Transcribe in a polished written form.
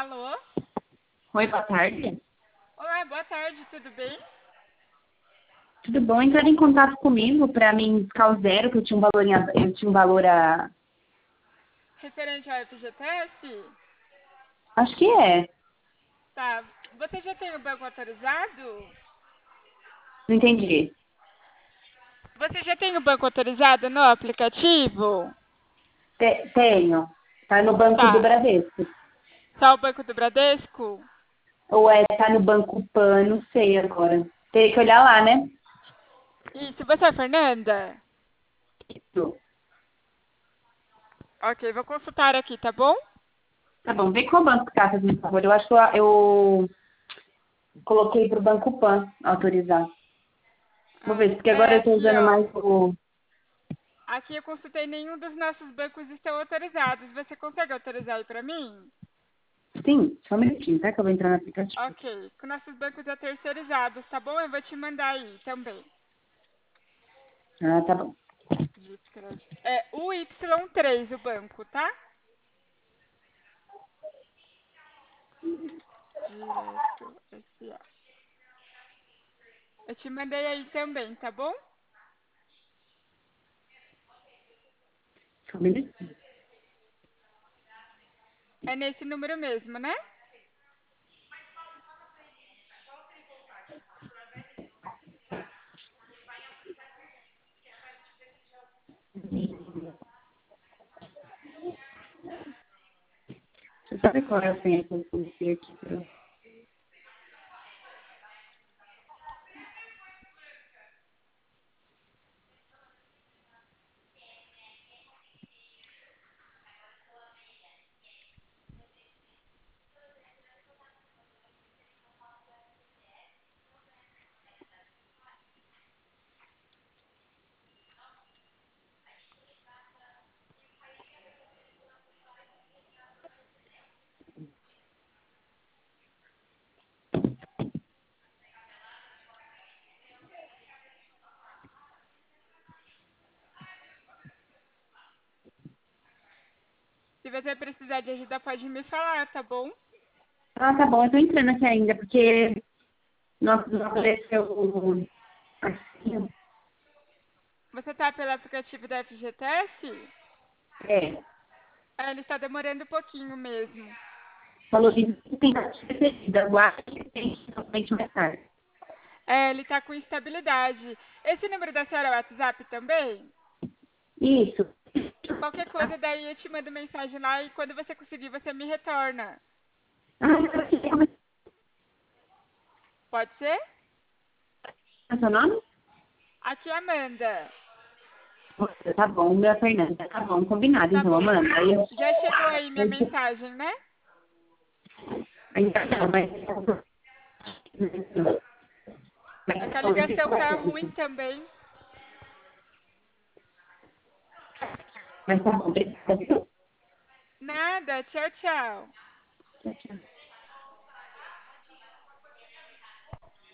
Alô? Oi, boa tarde. Olá, boa tarde, tudo bem? Tudo bom? Entraram em contato comigo para mim ficar o zero, que eu tinha um valor, eu tinha um valor a... Referente ao FGTS? Acho que é. Tá. Você já tem o banco autorizado? Não entendi. Você já tem o banco autorizado no aplicativo? Tenho. Tá no Banco do Tá. Bradesco. Só o Banco do Bradesco? Ou tá no Banco Pan, não sei agora. Tem que olhar lá, né? Isso, você é Fernanda? Isso. Ok, vou consultar aqui, tá bom? Tá bom, vê qual banco que tá fazendo favor. Eu acho que eu coloquei pro Banco Pan autorizar. Vou ver, porque agora eu tô Aqui, usando ó. mais o... Aqui eu consultei, nenhum dos nossos bancos estão autorizados. Você consegue autorizar aí pra mim? Sim, só um minutinho, tá? Que eu vou entrar no aplicativo. Ok, com nossos bancos é terceirizados, tá bom? Eu vou te mandar aí também. Ah, tá bom. É UY3 o banco, tá? Direto SA. Eu te mandei aí também, tá bom? Só um minutinho. É nesse número mesmo, né? Você sabe qual é a senha que eu coloquei aqui pra... Se você precisar de ajuda, pode me falar, tá bom? Ah, tá bom, eu tô entrando aqui ainda, porque não apareceu o... Assim, Você tá pelo aplicativo da FGTS? é, É, ele está demorando um pouquinho mesmo. falou que tem precedida, aguarde que tem somente mais tarde. É, ele tá com instabilidade. Esse número da senhora é o WhatsApp também? Isso. Qualquer coisa daí eu te mando mensagem lá e quando você conseguir você me retorna. Ah, eu aqui, como Pode ser? é o seu nome? Aqui é Amanda. Tá bom, meu é Fernanda. Tá bom, combinado Tá então, bom. Amanda. Aí eu... Já chegou aí minha eu- mensagem, né? Ainda não, mas... É que a ligação tá ruim também. Mas tá bom, obrigada. Nada. Tchau, tchau. Tchau, tchau.